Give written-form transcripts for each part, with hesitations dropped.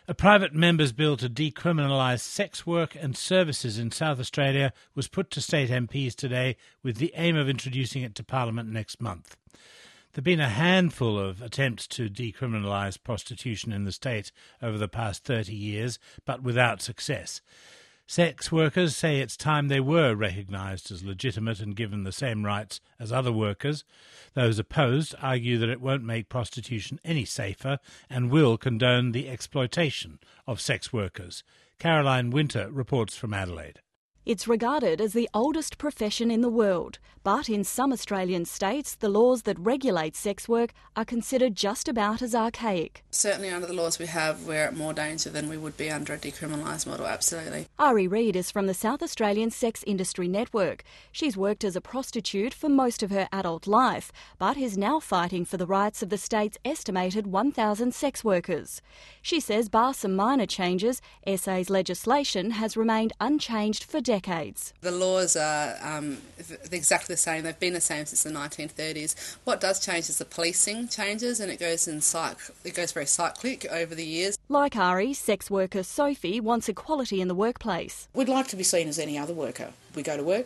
A private member's bill to decriminalise sex work and services in South Australia was put to state MPs today with the aim of introducing it to Parliament next month. There have been a handful of attempts to decriminalise prostitution in the state over the past 30 years, but without success. Sex workers say it's time they were recognised as legitimate and given the same rights as other workers. Those opposed argue that it won't make prostitution any safer and will condone the exploitation of sex workers. Caroline Winter reports from Adelaide. It's regarded as the oldest profession in the world, but in some Australian states, the laws that regulate sex work are considered just about as archaic. Certainly under the laws we have, we're at more danger than we would be under a decriminalised model, absolutely. Ari Reid is from the South Australian Sex Industry Network. She's worked as a prostitute for most of her adult life, but is now fighting for the rights of the state's estimated 1,000 sex workers. She says, bar some minor changes, SA's legislation has remained unchanged for decades. The laws are exactly the same. They've been the same since the 1930s. What does change is the policing changes, and it goes very cyclic over the years. Like Ari, sex worker Sophie wants equality in the workplace. We'd like to be seen as any other worker. We go to work,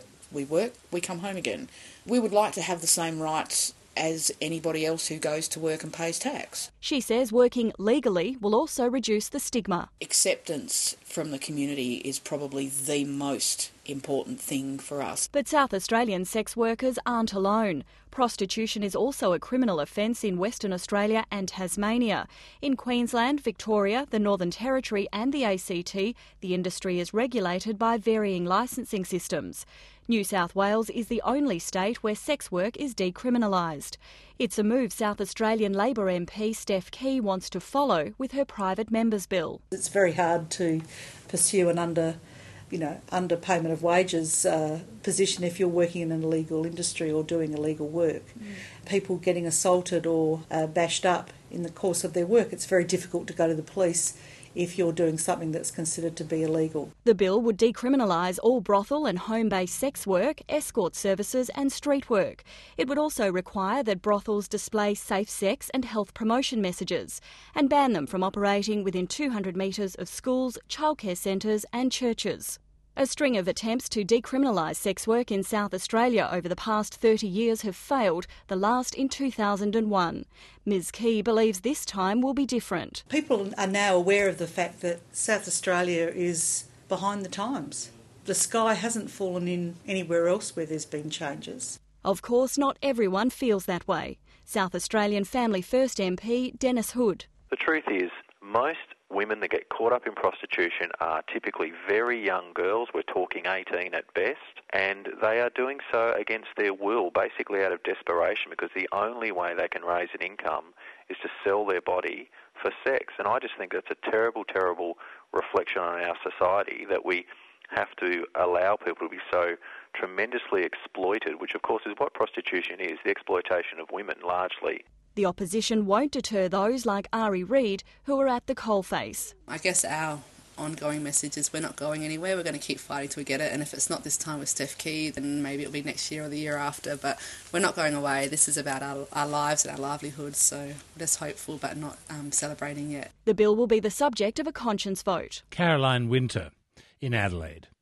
we come home again. We would like to have the same rights as anybody else who goes to work and pays tax. She says working legally will also reduce the stigma. Acceptance from the community is probably the most important thing for us. But South Australian sex workers aren't alone. Prostitution is also a criminal offence in Western Australia and Tasmania. In Queensland, Victoria, the Northern Territory and the ACT, the industry is regulated by varying licensing systems. New South Wales is the only state where sex work is decriminalised. It's a move South Australian Labor MP Steph Key wants to follow with her private member's bill. It's very hard to pursue an underpayment of wages position if you're working in an illegal industry or doing illegal work. People getting assaulted or bashed up in the course of their work, it's very difficult to go to the police if you're doing something that's considered to be illegal. The bill would decriminalise all brothel and home-based sex work, escort services and street work. It would also require that brothels display safe sex and health promotion messages and ban them from operating within 200 metres of schools, childcare centres and churches. A string of attempts to decriminalise sex work in South Australia over the past 30 years have failed, the last in 2001. Ms Key believes this time will be different. People are now aware of the fact that South Australia is behind the times. The sky hasn't fallen in anywhere else where there's been changes. Of course, not everyone feels that way. South Australian Family First MP Dennis Hood. The truth is, most women that get caught up in prostitution are typically very young girls. We're talking 18 at best, and they are doing so against their will, basically out of desperation, because the only way they can raise an income is to sell their body for sex. And I just think that's a terrible, terrible reflection on our society, that we have to allow people to be so tremendously exploited, which of course is what prostitution is, the exploitation of women largely. The opposition won't deter those like Ari Reid who are at the coalface. I guess our ongoing message is we're not going anywhere. We're going to keep fighting till we get it. And if it's not this time with Steph Key, then maybe it'll be next year or the year after. But we're not going away. This is about our lives and our livelihoods. So we're just hopeful but not celebrating yet. The bill will be the subject of a conscience vote. Caroline Winter in Adelaide.